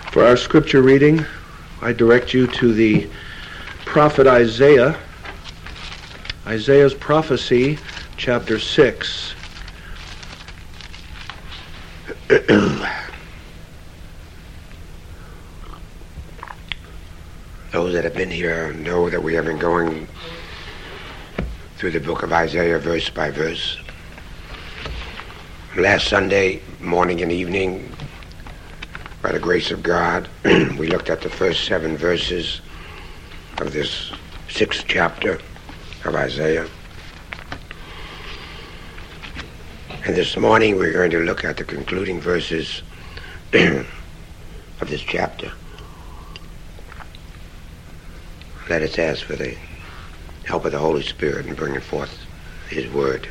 For our scripture reading, I direct you to the prophet Isaiah, Isaiah's prophecy, chapter 6. Those that have been here know that we have been going through the book of Isaiah verse by verse. Last Sunday morning and evening, by the grace of God, we looked at the first 7 verses of this 6th chapter of Isaiah. And this morning we're going to look at the concluding verses of this chapter. Let us ask for the help of the Holy Spirit in bringing forth His Word.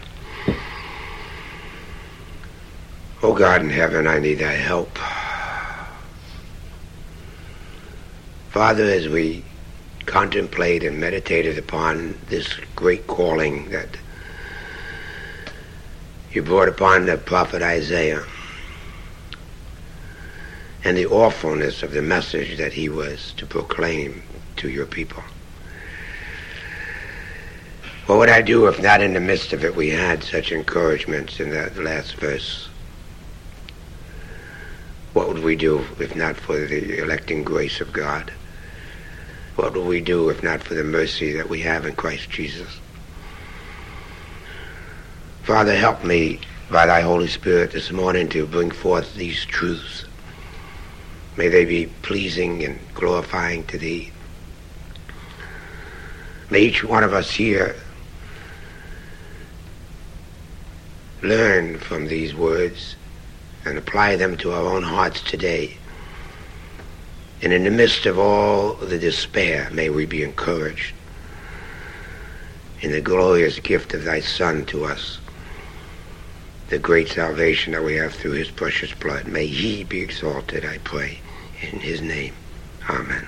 Oh God in heaven, I need Thy help. Father, as we contemplate and meditated upon this great calling that You brought upon the prophet Isaiah and the awfulness of the message that he was to proclaim to Your people. What would I do if not in the midst of it we had such encouragements in that last verse? What would we do if not for the electing grace of God? What would we do if not for the mercy that we have in Christ Jesus? Father, help me by Thy Holy Spirit this morning to bring forth these truths. May they be pleasing and glorifying to Thee. May each one of us here learn from these words and apply them to our own hearts today. And in the midst of all the despair, may we be encouraged in the glorious gift of Thy Son to us, the great salvation that we have through His precious blood. May He be exalted, I pray, in His name. Amen.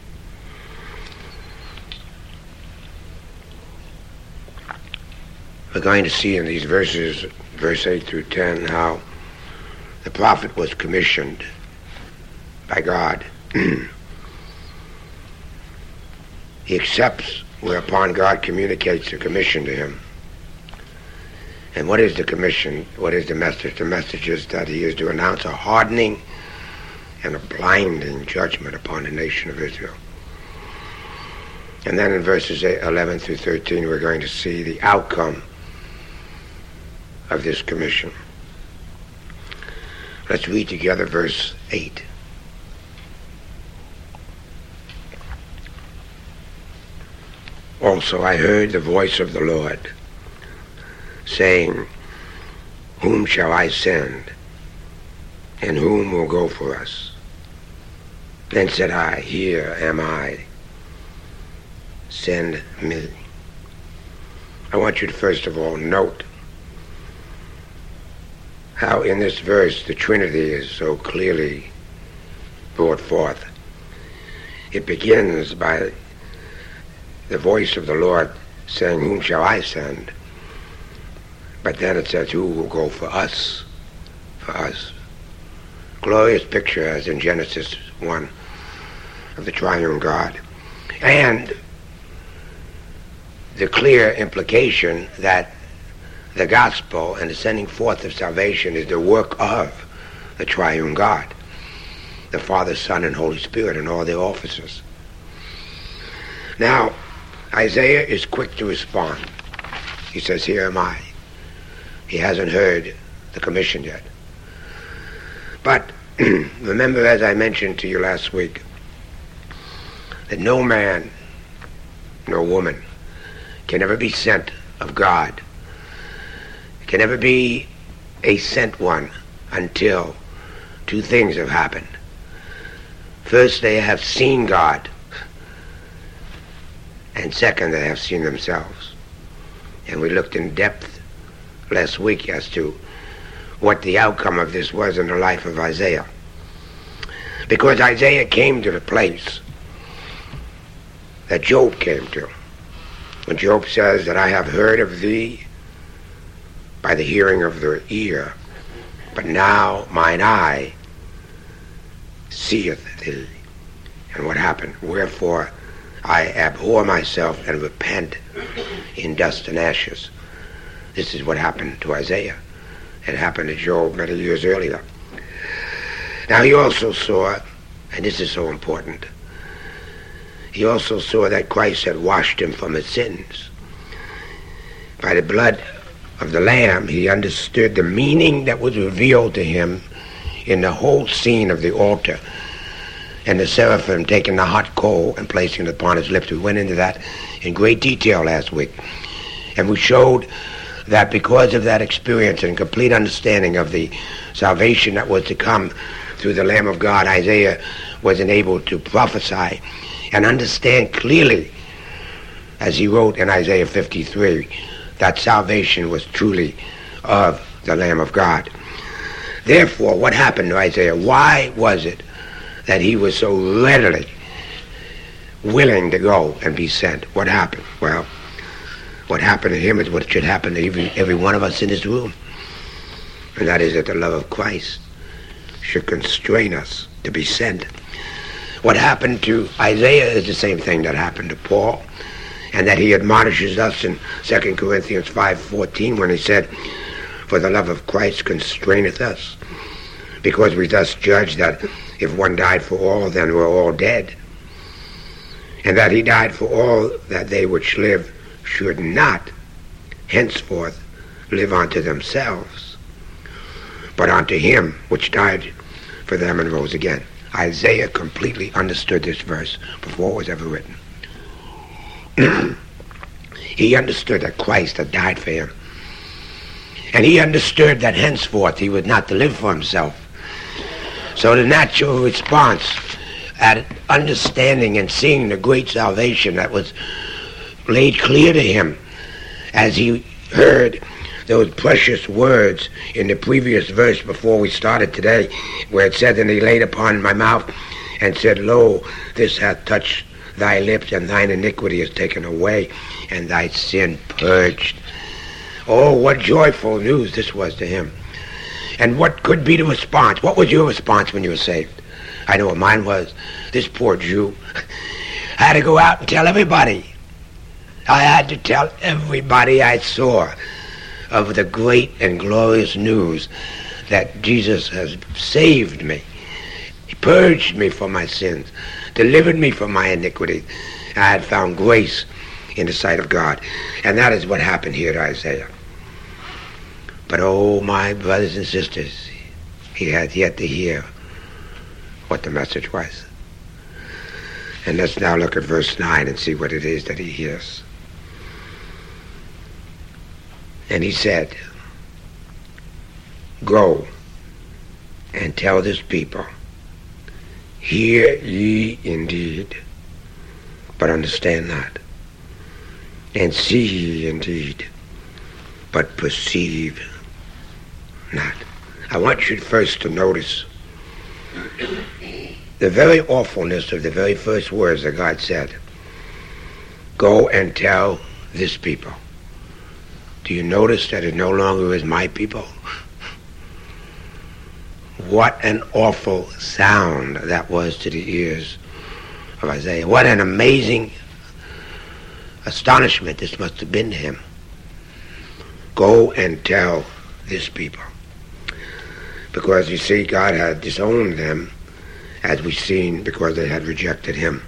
We're going to see in these verses, verse 8 through 10, how the prophet was commissioned by God. He accepts, whereupon God communicates the commission to him. And what is the commission? What is the message? The message is that he is to announce a hardening and a blinding judgment upon the nation of Israel. And then in verses 11 through 13, we're going to see the outcome of this commission. Let's read together verse 8. Also I heard the voice of the Lord, saying, Whom shall I send, and whom will go for us? Then said I, Here am I, send me. I want you to first of all note how in this verse the Trinity is so clearly brought forth. It begins by the voice of the Lord saying, Whom shall I send? But then it says, Who will go for us? For us. Glorious picture, as in Genesis 1, of the triune God. And the clear implication that the gospel and the sending forth of salvation is the work of the triune God, the Father, Son, and Holy Spirit, and all their officers. Now, Isaiah is quick to respond. He says, Here am I. He hasn't heard the commission yet. But remember, as I mentioned to you last week, that no man, no woman can ever be sent of God, can ever be a sent one until 2 things have happened. First, they have seen God, and second, they have seen themselves. And we looked in depth last week as to what the outcome of this was in the life of Isaiah. Because Isaiah came to the place that Job came to. When Job says that I have heard of thee by the hearing of the ear, but now mine eye seeth thee. And what happened? Wherefore I abhor myself and repent in dust and ashes. This is what happened to Isaiah. It happened to Job many years earlier. Now he also saw, and this is so important, he also saw that Christ had washed him from his sins. By the blood of the Lamb, he understood the meaning that was revealed to him in the whole scene of the altar, and the seraphim taking the hot coal and placing it upon his lips. We went into that in great detail last week. And we showed that because of that experience and complete understanding of the salvation that was to come through the Lamb of God, Isaiah was enabled to prophesy and understand clearly, as he wrote in Isaiah 53, that salvation was truly of the Lamb of God. Therefore, what happened to Isaiah? Why was it that he was so readily willing to go and be sent? What happened? Well, what happened to him is what should happen to every one of us in this room. And that is that the love of Christ should constrain us to be sent. What happened to Isaiah is the same thing that happened to Paul, and that he admonishes us in 2 Corinthians 5:14 when he said, "For the love of Christ constraineth us, because we thus judge that if one died for all, then we're all dead, and that he died for all, that they which live should not henceforth live unto themselves, but unto him which died for them and rose again." Isaiah completely understood this verse before it was ever written. He understood that Christ had died for him. And he understood that henceforth he was not to live for himself. So the natural response at understanding and seeing the great salvation that was laid clear to him as he heard those precious words in the previous verse before we started today, where it said, "And he laid upon my mouth and said, Lo, this hath touched thy lips, and thine iniquity is taken away, and thy sin purged." Oh, what joyful news this was to him. And what could be the response? What was your response when you were saved? I know what mine was. This poor Jew had to go out and tell everybody. I had to tell everybody I saw of the great and glorious news that Jesus has saved me. He purged me from my sins, delivered me from my iniquity. I had found grace in the sight of God. And that is what happened here to Isaiah. But oh, my brothers and sisters, he had yet to hear what the message was. And let's now look at verse 9 and see what it is that he hears. And he said, "Go and tell this people, hear ye indeed, but understand not, and see ye indeed, but perceive not." I want you first to notice the very awfulness of the very first words that God said. Go and tell this people. Do you notice that it no longer is my people? What an awful sound that was to the ears of Isaiah. What an amazing astonishment this must have been to him. Go and tell this people. Because you see, God had disowned them, as we've seen, because they had rejected him.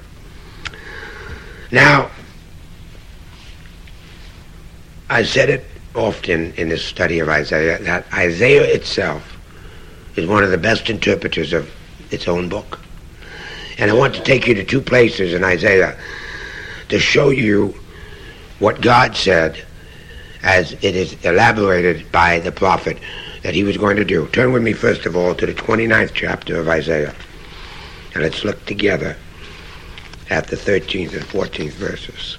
Now, I said it often in this study of Isaiah, that Isaiah itself is one of the best interpreters of its own book. And I want to take you to two places in Isaiah to show you what God said as it is elaborated by the prophet that he was going to do. Turn with me first of all to the 29th chapter of Isaiah. And let's look together at the 13th and 14th verses.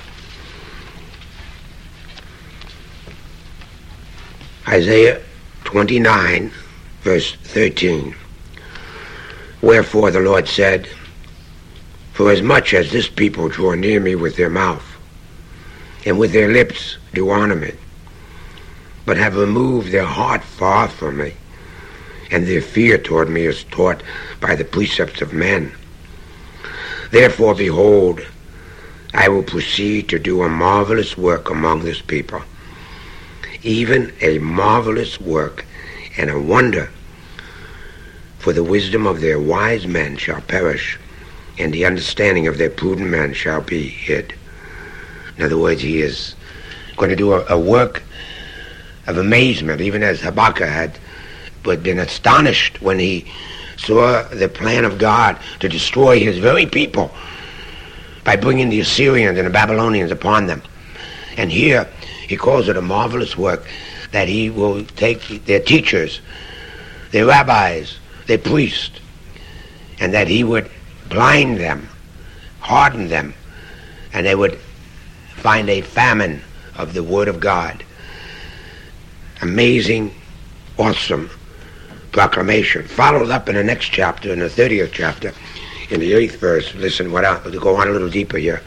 Isaiah 29, verse 13. Wherefore the Lord said, For as much as this people draw near me with their mouth, and with their lips do honor me, but have removed their heart far from me, and their fear toward me is taught by the precepts of men. Therefore, behold, I will proceed to do a marvelous work among this people, even a marvelous work and a wonder. For the wisdom of their wise men shall perish, and the understanding of their prudent men shall be hid. In other words, he is going to do a work of amazement, even as Habakkuk had been astonished when he saw the plan of God to destroy his very people by bringing the Assyrians and the Babylonians upon them. And here he calls it a marvelous work, that he will take their teachers, their rabbis, their priests, and that he would blind them, harden them, and they would find a famine of the Word of God. Amazing, awesome proclamation. Followed up in the next chapter, in the 30th chapter, in the 8th verse. Listen, to go on a little deeper here.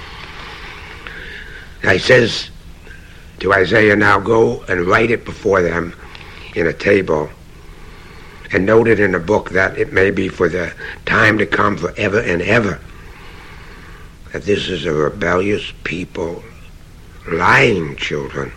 Now he says to Isaiah, now go and write it before them in a table, and note it in a book, that it may be for the time to come forever and ever, that this is a rebellious people, lying children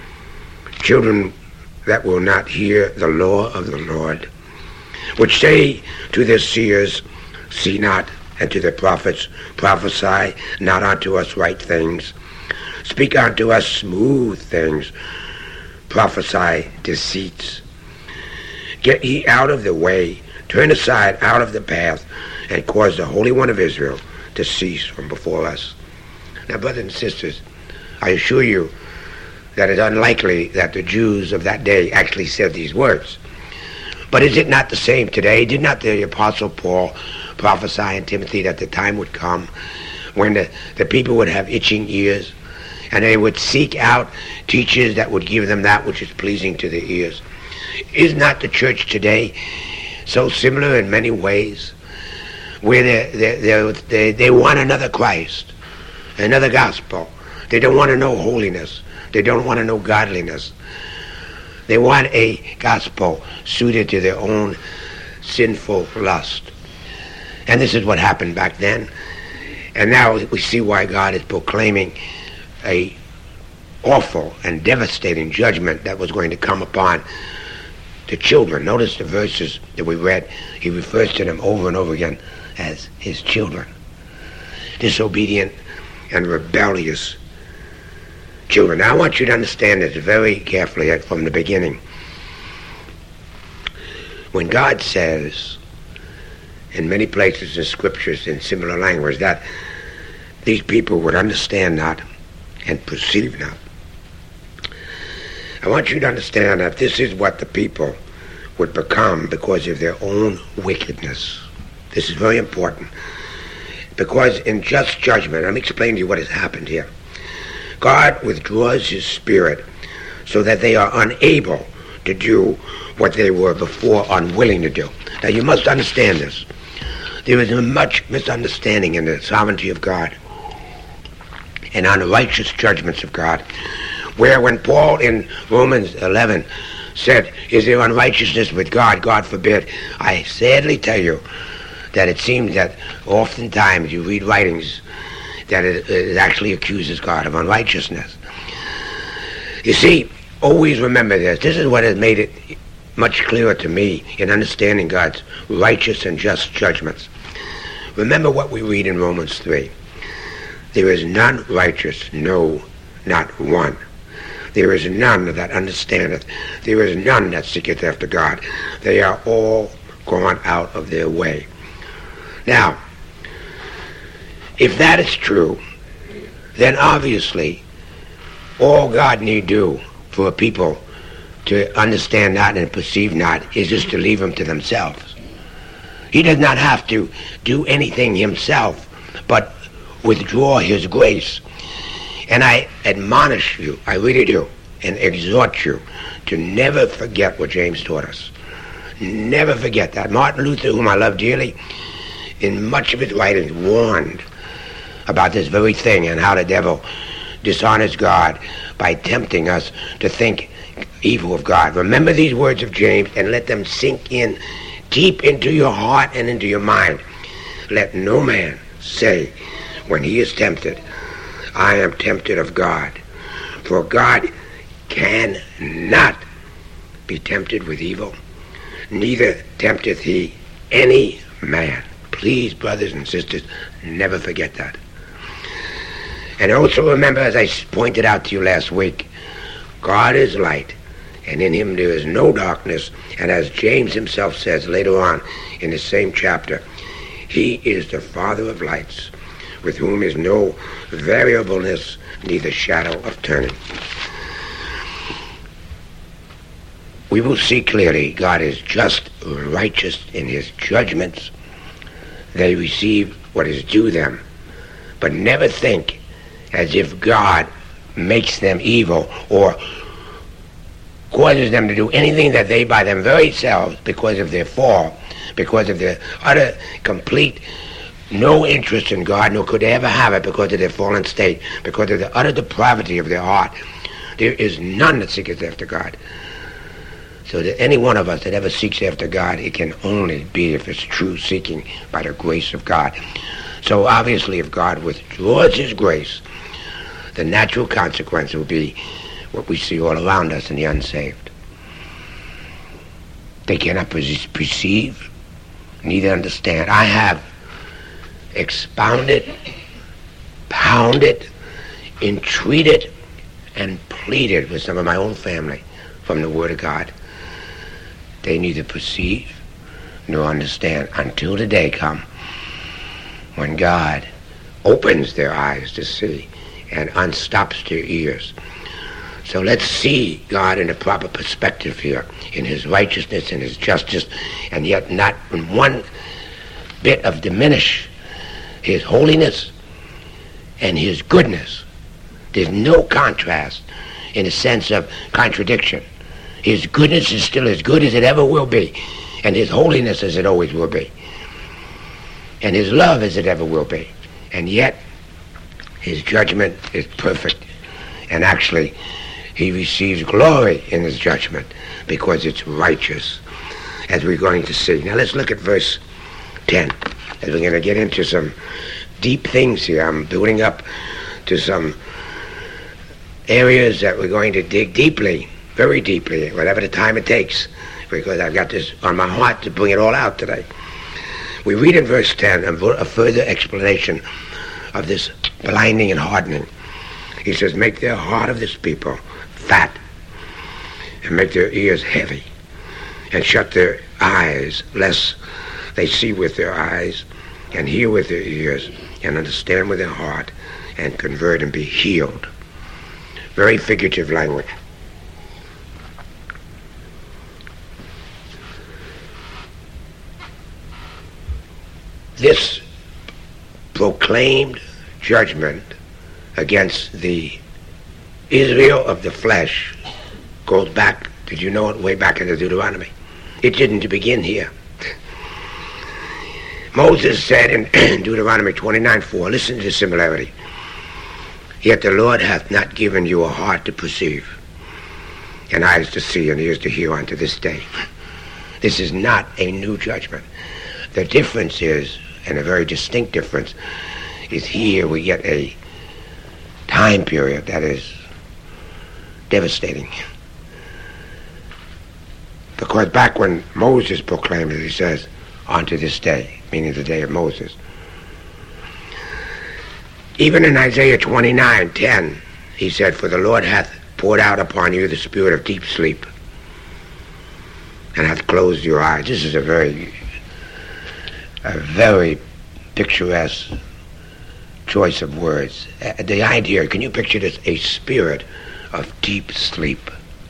that will not hear the law of the Lord, which say to their seers, see not, and to their prophets, prophesy not unto us right things, speak unto us smooth things, prophesy deceits. Get ye out of the way, turn aside out of the path, and cause the Holy One of Israel to cease from before us. Now, brothers and sisters, I assure you that it's unlikely that the Jews of that day actually said these words. But is it not the same today? Did not the Apostle Paul prophesy in Timothy that the time would come when the people would have itching ears, and they would seek out teachers that would give them that which is pleasing to their ears? Is not the church today so similar in many ways, where they want another Christ, another gospel? They don't want to know holiness. They don't want to know godliness. They want a gospel suited to their own sinful lust. And this is what happened back then. And now we see why God is proclaiming a awful and devastating judgment that was going to come upon the children. Notice the verses that we read. He refers to them over and over again as his children. Disobedient and rebellious children. Now I want you to understand this very carefully from the beginning. When God says in many places in scriptures in similar language that these people would understand not and perceive not, I want you to understand that this is what the people would become because of their own wickedness. This is very important, because in just judgment, let me explain to you what has happened here. God withdraws his spirit so that they are unable to do what they were before unwilling to do. Now you must understand this. There is much misunderstanding in the sovereignty of God and on the righteous judgments of God, where when Paul in Romans 11 said, is there unrighteousness with God? God forbid. I sadly tell you that it seems that oftentimes you read writings that it actually accuses God of unrighteousness. You see, always remember this. This is what has made it much clearer to me in understanding God's righteous and just judgments. Remember what we read in Romans 3. There is none righteous, no, not one. There is none that understandeth. There is none that seeketh after God. They are all gone out of their way. Now, if that is true, then obviously all God need do for a people to understand not and perceive not is just to leave them to themselves. He does not have to do anything himself but withdraw his grace. And I admonish you, I really do, and exhort you to never forget what James taught us. Never forget that. Martin Luther, whom I love dearly, in much of his writings warned about this very thing and how the devil dishonors God by tempting us to think evil of God. Remember these words of James and let them sink in deep into your heart and into your mind. Let no man say when he is tempted, I am tempted of God. For God cannot be tempted with evil, neither tempteth he any man. Please, brothers and sisters, never forget that. And also remember, as I pointed out to you last week, God is light, and in him there is no darkness. And as James himself says later on in the same chapter, he is the Father of lights, with whom is no variableness, neither shadow of turning. We will see clearly God is just, righteous in his judgments. They receive what is due them. But never think as if God makes them evil or causes them to do anything that they by them very selves, because of their fall, because of their utter, complete, no interest in God, nor could they ever have it because of their fallen state, because of the utter depravity of their heart. There is none that seeketh after God. So that any one of us that ever seeks after God, it can only be if it's true seeking by the grace of God. So obviously if God withdraws his grace, the natural consequence will be what we see all around us in the unsaved. They cannot perceive, neither understand. I have expounded, pounded, entreated, and pleaded with some of my own family from the Word of God. They neither perceive nor understand until the day come when God opens their eyes to see and unstops their ears. So let's see God in a proper perspective here, in his righteousness and his justice, and yet not in one bit of diminish his holiness and his goodness. There's no contrast in a sense of contradiction. His goodness is still as good as it ever will be, and his holiness as it always will be, and his love as it ever will be. And yet his judgment is perfect, and actually he receives glory in his judgment because it's righteous, as we're going to see. Now let's look at verse 10, as we're going to get into some deep things here. I'm building up to some areas that we're going to dig deeply, very deeply, whatever the time it takes, because I've got this on my heart to bring it all out today. We read in verse 10 a further explanation of this blinding and hardening. He says, make their heart of this people fat, and make their ears heavy, and shut their eyes, lest they see with their eyes, and hear with their ears, and understand with their heart, and convert and be healed. Very figurative language. This proclaimed judgment against the Israel of the flesh goes back, did you know it, way back into Deuteronomy. It didn't begin here. Moses said in Deuteronomy 29:4, listen to the similarity. Yet the Lord hath not given you a heart to perceive, and eyes to see, and ears to hear unto this day. This is not a new judgment. The difference is, and a very distinct difference, is here we get a time period that is devastating. Because back when Moses proclaimed it, he says, unto this day, meaning the day of Moses. Even in Isaiah 29:10, he said, for the Lord hath poured out upon you the spirit of deep sleep, and hath closed your eyes. This is a very picturesque choice of words. The idea, can you picture this? A spirit of deep sleep.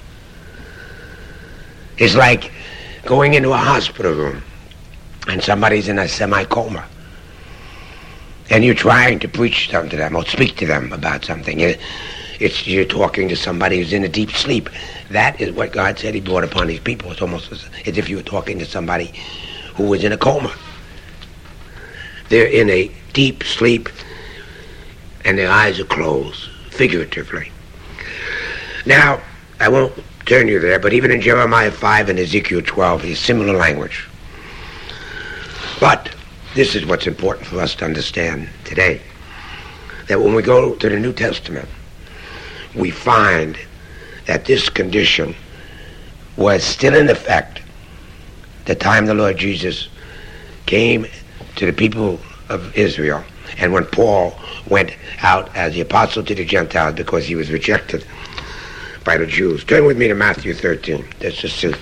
It's like going into a hospital room and somebody's in a semi-coma, and you're trying to preach something to them or speak to them about something. You're talking to somebody who's in a deep sleep. That is what God said he brought upon these people. It's almost as if you were talking to somebody who was in a coma. They're in a deep sleep, and their eyes are closed, figuratively. Now, I won't turn you there, but even in Jeremiah 5 and Ezekiel 12, is similar language. But this is what's important for us to understand today, that when we go to the New Testament, we find that this condition was still in effect the time the Lord Jesus came to the people of Israel, and when Paul went out as the apostle to the Gentiles because he was rejected by the Jews. Turn with me to Matthew 13. Let's just see.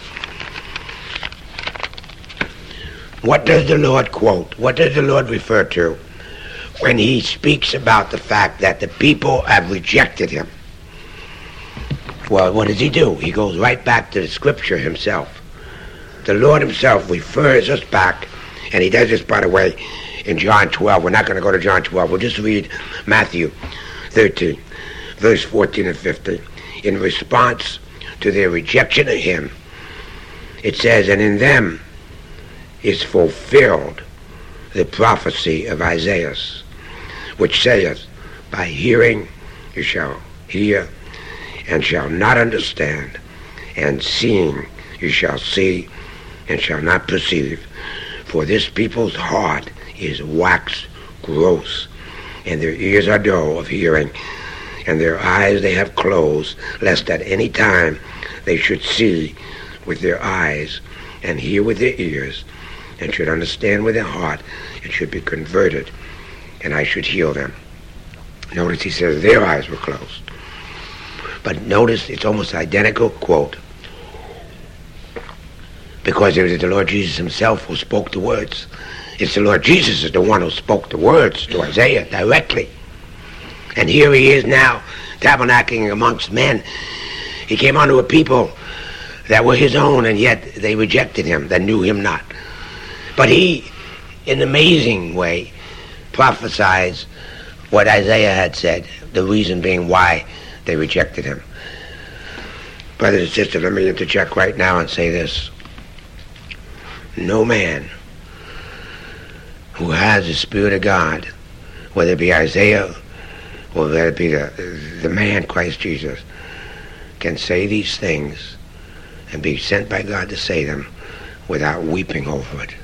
What does the Lord quote? What does the Lord refer to when he speaks about the fact that the people have rejected him? Well, what does he do? He goes right back to the scripture himself. The Lord himself refers us back, and he does this, by the way, in John 12. We're not going to go to John 12. We'll just read Matthew 13, verse 14 and 15. In response to their rejection of him, it says, and in them is fulfilled the prophecy of Isaiah, which saith, by hearing you shall hear and shall not understand, and seeing you shall see and shall not perceive. For this people's heart is waxed gross, and their ears are dull of hearing, and their eyes they have closed, lest at any time they should see with their eyes, and hear with their ears, and should understand with their heart, and should be converted, and I should heal them. Notice he says their eyes were closed. But notice it's almost identical quote, because it was the Lord Jesus himself who spoke the words. It's the Lord Jesus is the one who spoke the words to Isaiah directly. And here he is now, tabernacling amongst men. He came unto a people that were his own, and yet they rejected him, that knew him not. But he, in an amazing way, prophesies what Isaiah had said, the reason being why they rejected him. Brothers and sisters, let me interject right now and say this. No man who has the Spirit of God, whether it be Isaiah or whether it be the man Christ Jesus, can say these things and be sent by God to say them without weeping over it.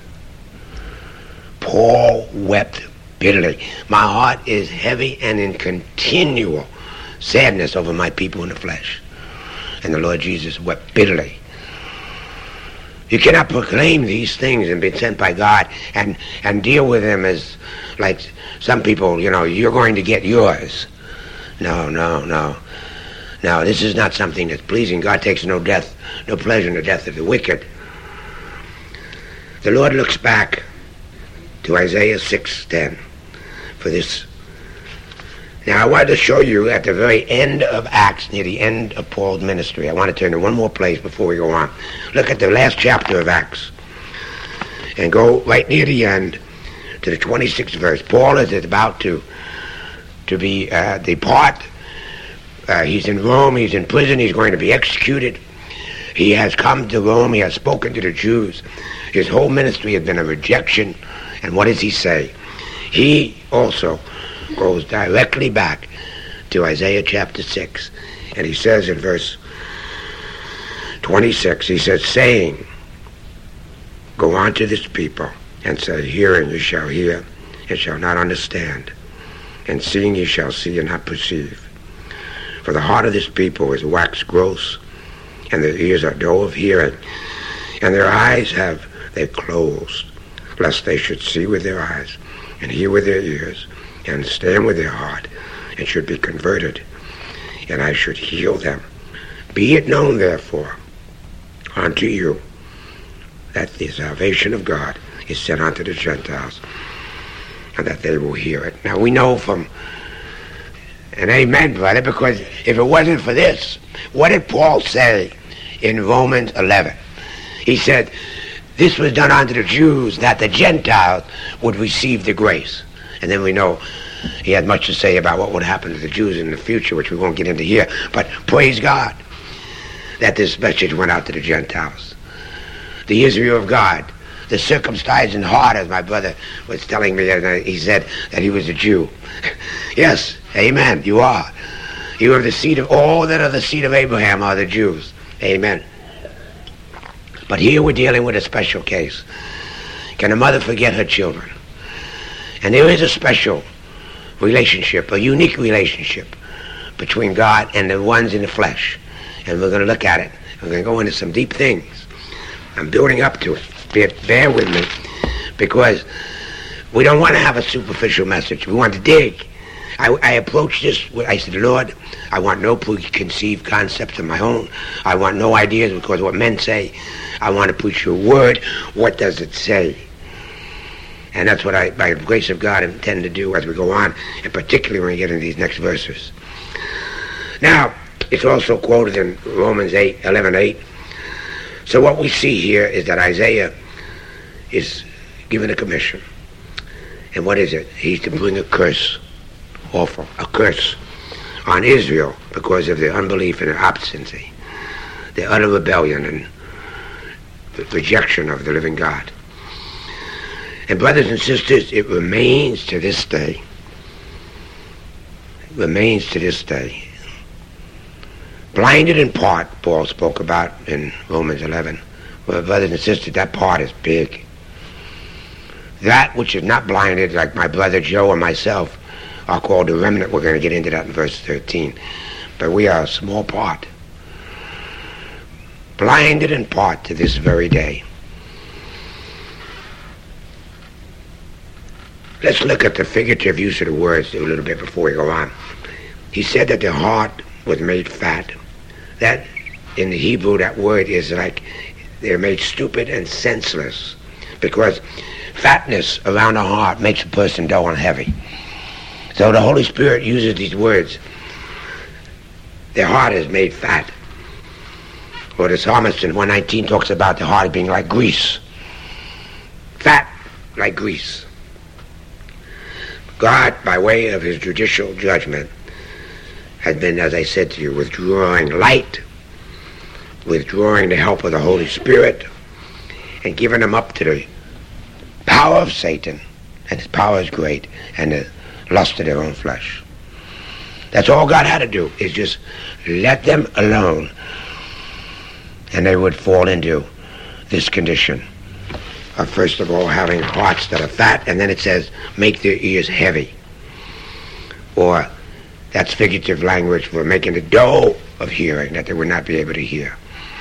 Paul wept bitterly. My heart is heavy and in continual sadness over my people in the flesh. And the Lord Jesus wept bitterly. You cannot proclaim these things and be sent by God and deal with them as like some people, you're going to get yours. No. No, this is not something that's pleasing. God takes no pleasure in the death of the wicked. The Lord looks back to Isaiah 6:10 for this. Now I wanted to show you at the very end of Acts, near the end of Paul's ministry. I want to turn to one more place before we go on. Look at the last chapter of Acts and go right near the end to the 26th verse. Paul is about to depart. He's in Rome. He's in prison. He's going to be executed. He has come to Rome. He has spoken to the Jews. His whole ministry has been a rejection. And what does he say? He also goes directly back to Isaiah chapter 6. And he says in verse 26, he says, saying, go on to this people, and say, hearing you shall hear, and shall not understand, and seeing you shall see and not perceive. For the heart of this people is waxed gross, and their ears are dull of hearing, and their eyes have they closed, lest they should see with their eyes, and hear with their ears, and understand with their heart, and should be converted, and I should heal them. Be it known, therefore, unto you, that the salvation of God is sent unto the Gentiles, and that they will hear it. Now we know from, and amen, brother, because if it wasn't for this, what did Paul say in Romans 11? He said, this was done unto the Jews, that the Gentiles would receive the grace. And then we know he had much to say about what would happen to the Jews in the future, which we won't get into here. But praise God that this message went out to the Gentiles. The Israel of God, the circumcised in heart, as my brother was telling me, he said that he was a Jew. Yes, amen, you are. You are the seed of all that are the seed of Abraham are the Jews. Amen. But here we're dealing with a special case. Can a mother forget her children? And there is a special relationship, a unique relationship between God and the ones in the flesh. And we're going to look at it. We're going to go into some deep things. I'm building up to it. Bear with me, because we don't want to have a superficial message. We want to dig. I approached this, I said, Lord, I want no preconceived concepts of my own. I want no ideas because of what men say. I want to preach your word. What does it say? And that's what I, by the grace of God, intend to do as we go on, and particularly when we get into these next verses. Now, it's also quoted in Romans 11:8. So what we see here is that Isaiah is given a commission. And what is it? He's to bring a curse, awful, a curse on Israel because of their unbelief and their obstinacy, their utter rebellion and the rejection of the living God. And brothers and sisters, it remains to this day. It remains to this day. Blinded in part, Paul spoke about in Romans 11. Well, brothers and sisters, that part is big. That which is not blinded, like my brother Joe and myself, are called the remnant. We're going to get into that in verse 13. But we are a small part. Blinded in part to this very day. Let's look at the figurative use of the words a little bit before we go on. He said that the heart was made fat. That, in the Hebrew, that word is like they're made stupid and senseless, because fatness around the heart makes a person dull and heavy. So the Holy Spirit uses these words. Their heart is made fat. Or the psalmist in 119 talks about the heart being like grease. Fat like grease. God, by way of his judicial judgment, has been, as I said to you, withdrawing light, withdrawing the help of the Holy Spirit, and giving them up to the power of Satan, and his power is great, and the lust of their own flesh. That's all God had to do, is just let them alone, and they would fall into this condition of, first of all, having hearts that are fat, and then it says, make their ears heavy. Or, that's figurative language for making the dull of hearing, that they would not be able to hear.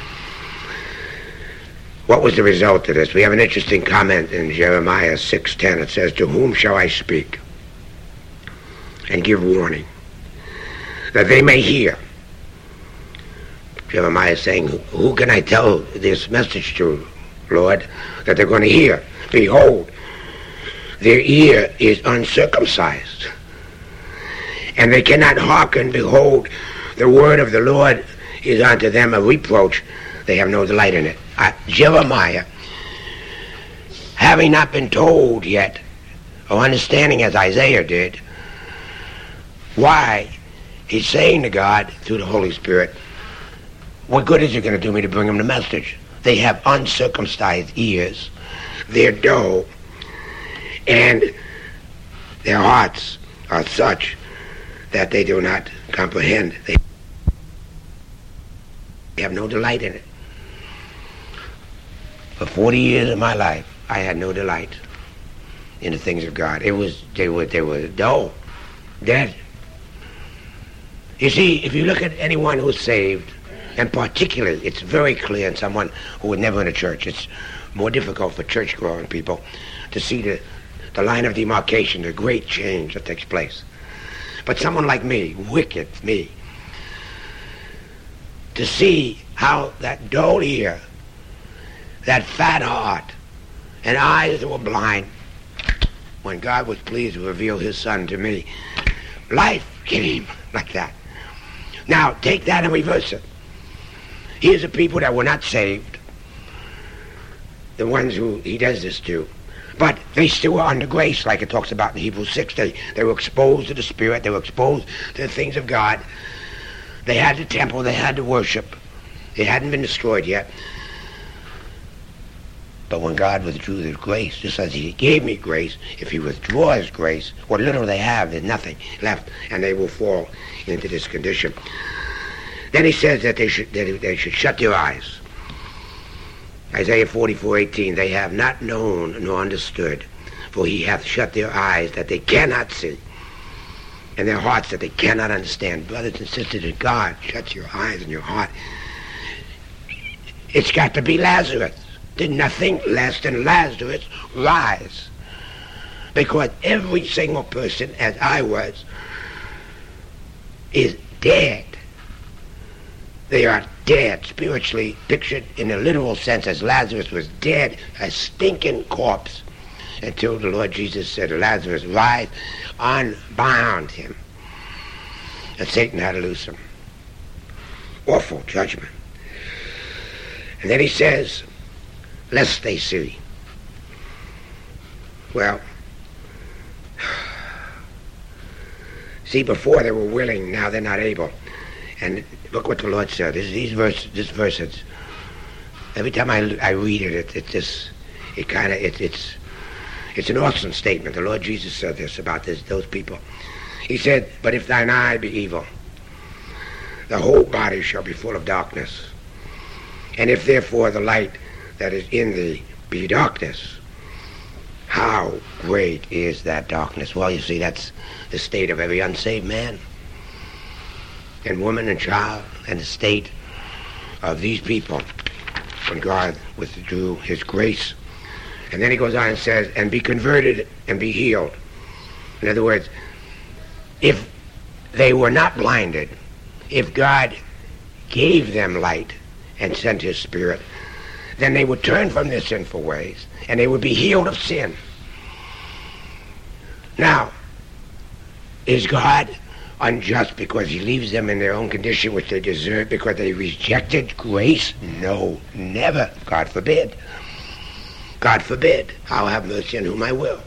What was the result of this? We have an interesting comment in Jeremiah 6:10. It says, to whom shall I speak and give warning, that they may hear? Jeremiah is saying, who can I tell this message to, Lord, that they're going to hear? Behold, their ear is uncircumcised, and they cannot hearken. Behold, the word of the Lord is unto them a reproach. They have no delight in it. Jeremiah, having not been told yet, or understanding as Isaiah did, why, he's saying to God through the Holy Spirit, what good is it going to do me to bring them the message? They have uncircumcised ears, they're dull, and their hearts are such that they do not comprehend. They have no delight in it. For 40 years of my life, I had no delight in the things of God. They were dull, dead. You see, if you look at anyone who's saved, and particularly, it's very clear in someone who was never in a church. It's more difficult for church-growing people to see the line of demarcation, the great change that takes place. But someone like me, wicked me, to see how that dull ear, that fat heart, and eyes that were blind, when God was pleased to reveal his Son to me, life came like that. Now, take that and reverse it. Here's the people that were not saved, the ones who he does this to. But they still were under grace, like it talks about in Hebrews 6. They were exposed to the Spirit. They were exposed to the things of God. They had the temple. They had the worship. It hadn't been destroyed yet. But when God withdrew his grace, just as he gave me grace, if he withdraws grace, what little they have, there's nothing left, and they will fall into this condition. Then he says that they should shut their eyes. Isaiah 44:18, they have not known nor understood, for he hath shut their eyes that they cannot see, and their hearts that they cannot understand. Brothers and sisters, if God shuts your eyes and your heart, it's got to be Lazarus. Did nothing less than Lazarus rise. Because every single person, as I was, is dead. They are dead, spiritually pictured in a literal sense, as Lazarus was dead, a stinking corpse, until the Lord Jesus said, Lazarus, rise, unbound him. And Satan had to loose him. Awful judgment. And then he says, lest they see. Well, see, before they were willing, now they're not able. And look what the Lord said. This verse, every time I read it, it's an awesome statement. The Lord Jesus said this about those people. He said, but if thine eye be evil, the whole body shall be full of darkness. And if therefore the light that is in thee be darkness, how great is that darkness? Well, you see, that's the state of every unsaved man and woman and child, and the state of these people when God withdrew his grace. And then he goes on and says, and be converted and be healed. In other words, if they were not blinded, if God gave them light and sent his Spirit, then they would turn from their sinful ways and they would be healed of sin. Now, is God unjust because he leaves them in their own condition which they deserve because they rejected grace? No, never. God forbid. God forbid. I'll have mercy on whom I will.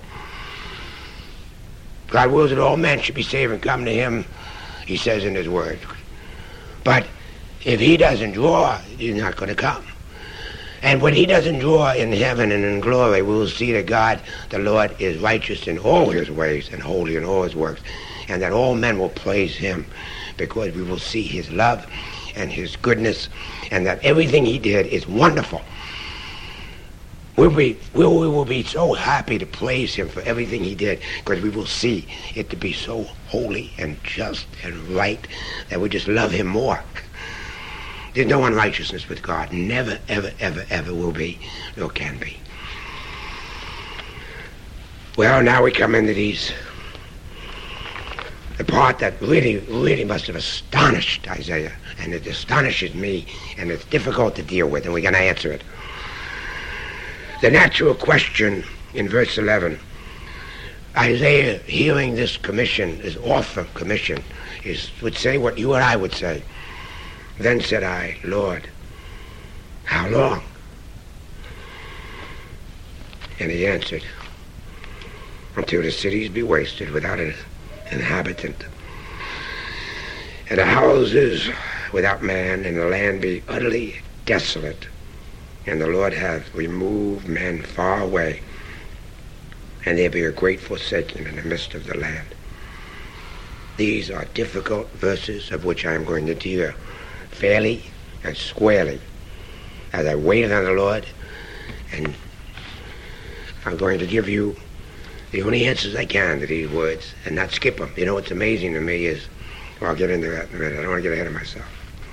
God wills that all men should be saved and come to him, he says in his word. But if he doesn't draw, he's not going to come. And when he doesn't draw in heaven and in glory, we will see that God, the Lord, is righteous in all his ways and holy in all his works, and that all men will praise him because we will see his love and his goodness, and that everything he did is wonderful. We will be so happy to praise him for everything he did because we will see it to be so holy and just and right that we just love him more. There's no unrighteousness with God. Never, ever, ever, ever will be, nor can be. Well, now we come into the part that really, really must have astonished Isaiah, and it astonishes me, and it's difficult to deal with, and we're going to answer it. The natural question in verse 11, Isaiah, hearing this commission, this awful commission, would say what you and I would say. Then said I, Lord, how long? And he answered, until the cities be wasted without an inhabitant, and the houses without man, and the land be utterly desolate, and the Lord hath removed men far away, and there be a great forsaking in the midst of the land. These are difficult verses of which I am going to deal fairly and squarely as I waited on the Lord, and I'm going to give you the only answers I can to these words and not skip them. You know what's amazing to me is, well, I'll get into that in a minute. I don't want to get ahead of myself.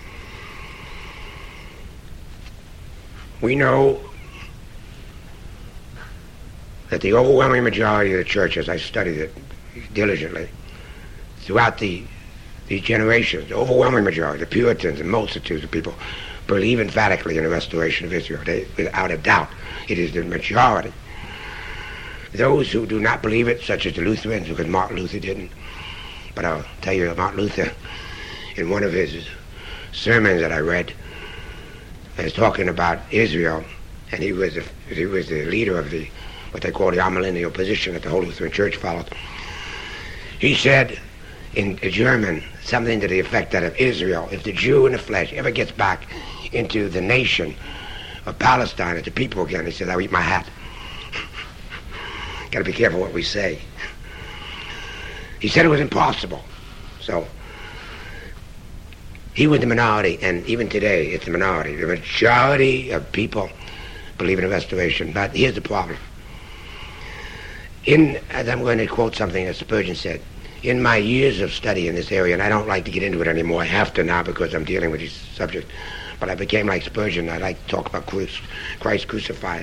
We know that the overwhelming majority of the church, as I studied it diligently, throughout the generations, the overwhelming majority, the Puritans and multitudes of people, believe emphatically in the restoration of Israel. Without a doubt, it is the majority. Those who do not believe it, such as the Lutherans, because Martin Luther didn't, but I'll tell you, Martin Luther, in one of his sermons that I read, was talking about Israel, and he was the leader of what they call the amillennial position that the whole Lutheran Church followed. He said in German something to the effect that if Israel, if the Jew in the flesh ever gets back into the nation of Palestine as the people again, he said, I'll eat my hat. Got to be careful what we say. He said it was impossible. So he was the minority, and even today it's the minority. The majority of people believe in a restoration. But here's the problem. As I'm going to quote something that Spurgeon said, in my years of study in this area, and I don't like to get into it anymore, I have to now because I'm dealing with these subjects, but I became like Spurgeon. I like to talk about Christ crucified.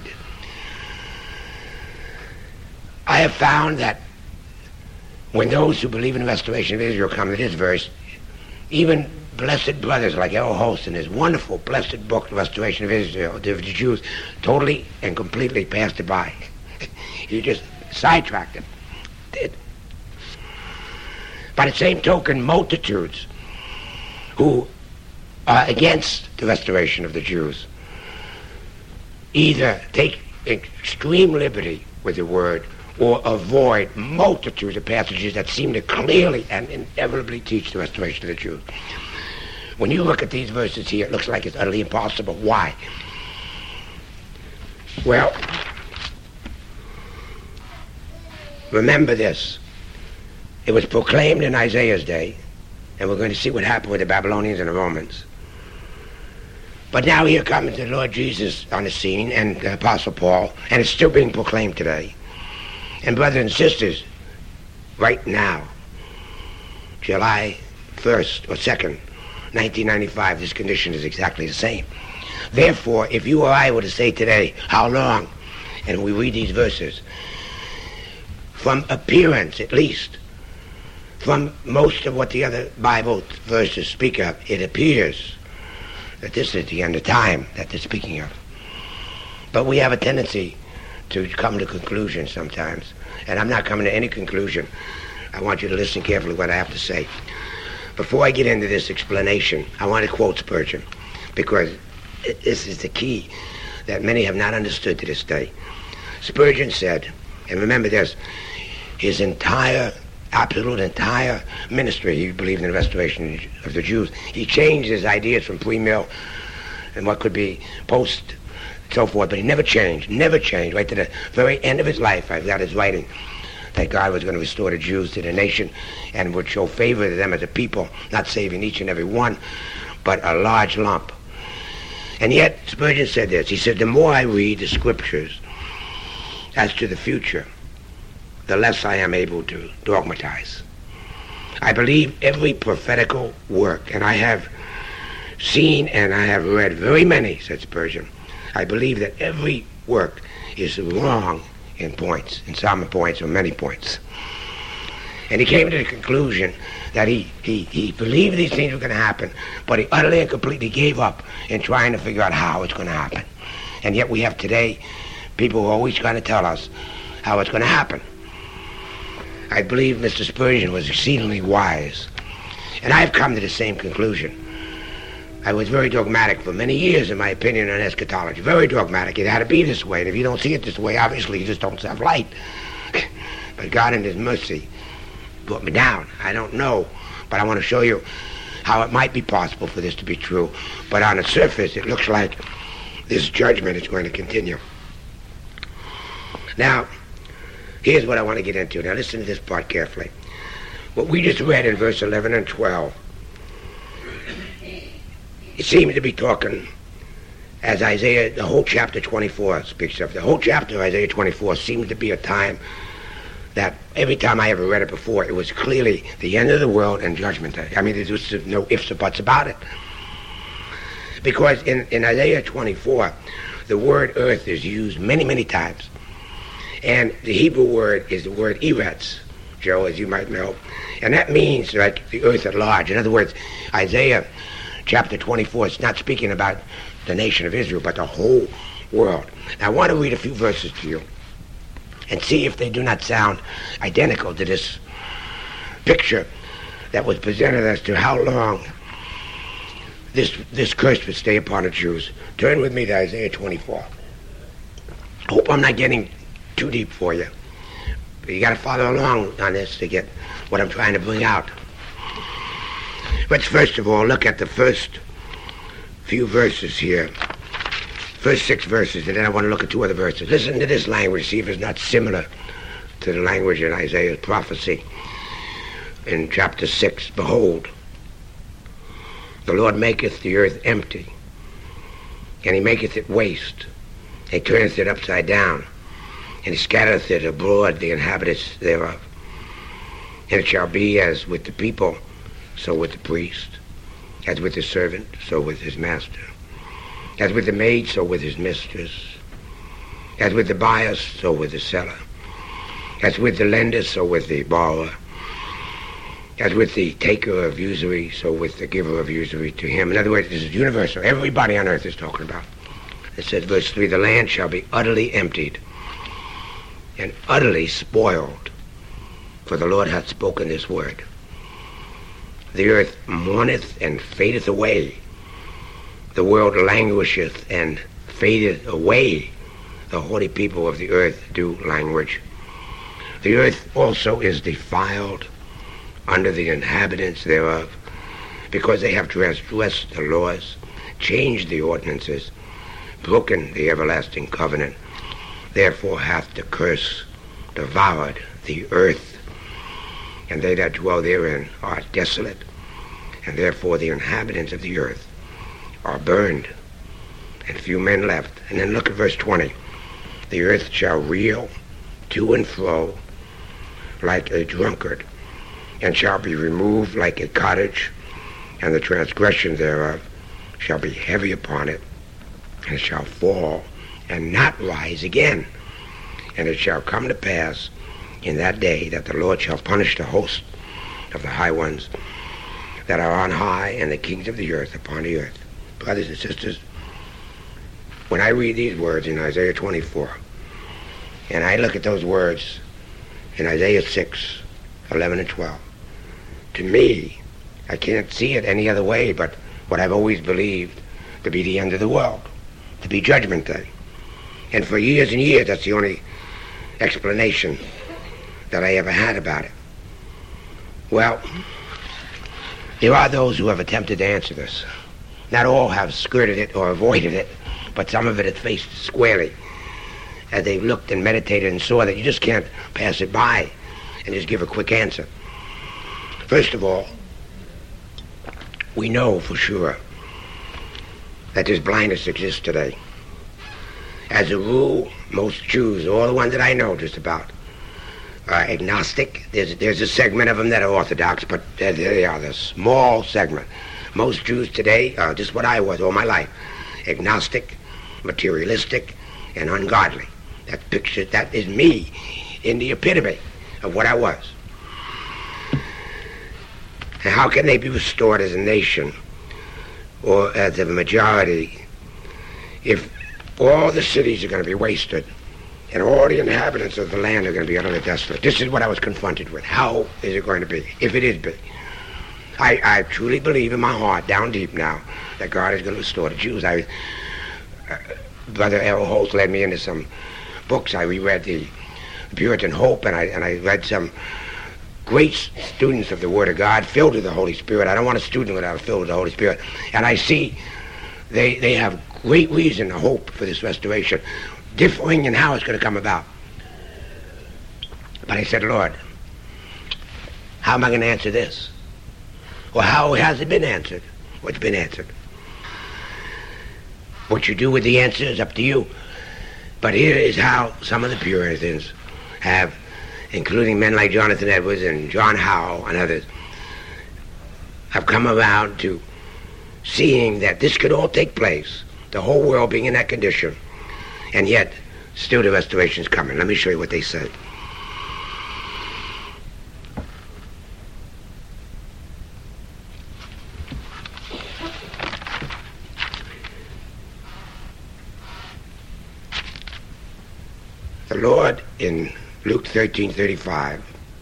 I have found that when those who believe in the restoration of Israel come to this verse, even blessed brothers like L. Holst in his wonderful, blessed book, The Restoration of Israel, the Jews totally and completely passed it by. He just sidetracked them. Did. By the same token, multitudes who are against the restoration of the Jews either take extreme liberty with the word or avoid multitudes of passages that seem to clearly and inevitably teach the restoration of the Jews. When you look at these verses here, it looks like it's utterly impossible. Why? Well, remember this. It was proclaimed in Isaiah's day, and we're going to see what happened with the Babylonians and the Romans. But now here comes the Lord Jesus on the scene, and the Apostle Paul, and it's still being proclaimed today. And brothers and sisters, right now, July 1st or 2nd, 1995, this condition is exactly the same. Therefore, if you or I were to say today, how long, and we read these verses, from appearance at least, from most of what the other Bible verses speak of, it appears that this is the end of time that they're speaking of. But we have a tendency to come to conclusions sometimes, and I'm not coming to any conclusion. I want you to listen carefully to what I have to say. Before I get into this explanation, I want to quote Spurgeon, because this is the key that many have not understood to this day. Spurgeon said, and remember this, his absolute entire ministry, he believed in the restoration of the Jews. He changed his ideas from pre-mill and what could be post, so forth, but he never changed, right to the very end of his life. I've got his writing that God was going to restore the Jews to the nation and would show favor to them as a people, not saving each and every one, but a large lump. And yet, Spurgeon said this. He said, the more I read the scriptures as to the future, the less I am able to dogmatize. I believe every prophetical work, and I have seen and I have read very many, said Spurgeon. I believe that every work is wrong in points, in some points or many points. And he came to the conclusion that he believed these things were going to happen, but he utterly and completely gave up in trying to figure out how it's going to happen. And yet we have today people who are always trying to tell us how it's going to happen. I believe Mr. Spurgeon was exceedingly wise, and I've come to the same conclusion. I was very dogmatic for many years in my opinion on eschatology. Very dogmatic. It had to be this way, and if you don't see it this way, obviously you just don't have light. But God in his mercy put me down. I don't know, but I want to show you how it might be possible for this to be true. But on the surface, it looks like this judgment is going to continue. Now, here's what I want to get into. Now listen to this part carefully. What we just read in verse 11 and 12, it seems to be talking, as Isaiah, the whole chapter 24 speaks of. The whole chapter of Isaiah 24 seems to be a time that every time I ever read it before, it was clearly the end of the world and judgment day. I mean, there's just no ifs or buts about it. Because in Isaiah 24, the word earth is used many, many times. And the Hebrew word is the word eretz, Joe, as you might know. And that means like the earth at large. In other words, Isaiah chapter 24 is not speaking about the nation of Israel, but the whole world. Now I want to read a few verses to you and see if they do not sound identical to this picture that was presented as to how long this curse would stay upon the Jews. Turn with me to Isaiah 24. I hope I'm not getting too deep for you. But you got to follow along on this to get what I'm trying to bring out. Let's first of all look at the first few verses here. First 6 verses, and then I want to look at 2 other verses. Listen to this language, see if it's not similar to the language in Isaiah's prophecy. In chapter 6, behold, The Lord maketh the earth empty, and he maketh it waste. He turneth it upside down, and he scattereth it abroad, the inhabitants thereof. And it shall be as with the people, so with the priest, as with the servant, so with his master, as with the maid, so with his mistress, as with the buyer, so with the seller, as with the lender, so with the borrower, as with the taker of usury, so with the giver of usury to him. In other words, this is universal. Everybody on earth is talking about. It says, verse 3, the land shall be utterly emptied and utterly spoiled, for the Lord hath spoken this word. The earth mourneth and fadeth away. The world languisheth and fadeth away. The haughty people of the earth do languish. The earth also is defiled under the inhabitants thereof, because they have transgressed the laws, changed the ordinances, broken the everlasting covenant. Therefore hath the curse devoured the earth, and they that dwell therein are desolate, and therefore the inhabitants of the earth are burned, and few men left. And then look at verse 20. The earth shall reel to and fro like a drunkard, and shall be removed like a cottage, and the transgression thereof shall be heavy upon it, and it shall fall and not rise again. And it shall come to pass in that day that the Lord shall punish the host of the high ones that are on high, and the kings of the earth upon the earth. Brothers and sisters, when I read these words in Isaiah 24, and I look at those words in Isaiah 6, 11 and 12, to me, I can't see it any other way but what I've always believed to be the end of the world, to be Judgment Day. And for years and years, that's the only explanation that I ever had about it. Well, there are those who have attempted to answer this. Not all have skirted it or avoided it, but some of it have faced squarely as they've looked and meditated and saw that you just can't pass it by and just give a quick answer. First of all, we know for sure that this blindness exists today. As a rule, most Jews, all the ones that I know just about, are agnostic. There's a segment of them that are Orthodox, but they are the small segment. Most Jews today are just what I was all my life, agnostic, materialistic, and ungodly. That is me in the epitome of what I was. And how can they be restored as a nation or as a majority if all the cities are going to be wasted and all the inhabitants of the land are going to be utterly desolate? This is what I was confronted with. How is it going to be, if it is big? I truly believe in my heart, down deep now, that God is going to restore the Jews. Brother Errol Holt led me into some books. I reread the Puritan Hope, and I read some great students of the Word of God, filled with the Holy Spirit. I don't want a student without filled with the Holy Spirit. And I see they have great reason to hope for this restoration, differing in how it's going to come about. But I said, Lord, how am I going to answer this? Or how has it been answered? What's been answered? What you do with the answer is up to you. But here is how some of the Puritans have, including men like Jonathan Edwards and John Howe and others, have come around to seeing that this could all take place, the whole world being in that condition, and yet still the restoration is coming. Let me show you what they said. The Lord in Luke 13:35,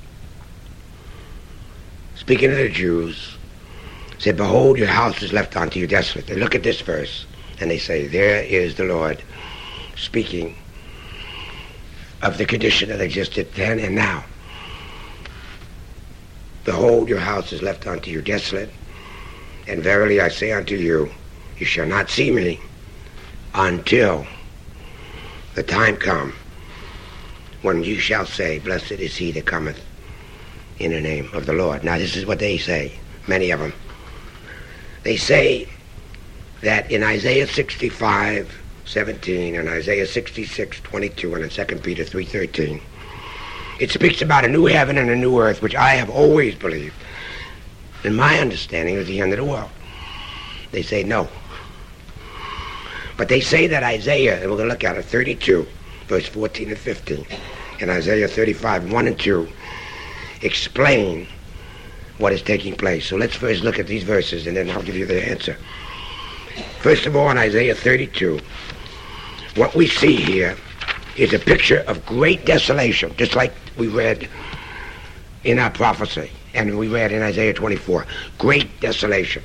speaking to the Jews, said, behold, your house is left unto you desolate. They look at this verse and they say, there is the Lord speaking of the condition that existed then and now. Behold, your house is left unto you desolate, and verily I say unto you, you shall not see me until the time come when you shall say, blessed is he that cometh in the name of the Lord. Now this is what they say, many of them. They say that in Isaiah 65:17 and Isaiah 66:22 and in 2 Peter 3:13, it speaks about a new heaven and a new earth, which I have always believed, in my understanding, is the end of the world. They say no. But they say that Isaiah, and we're going to look at it, 32, verse 14 and 15, and Isaiah 35:1 and 2, explain what is taking place. So let's first look at these verses, and then I'll give you the answer. First of all, in Isaiah 32, what we see here is a picture of great desolation, just like we read in our prophecy, and we read in Isaiah 24, great desolation.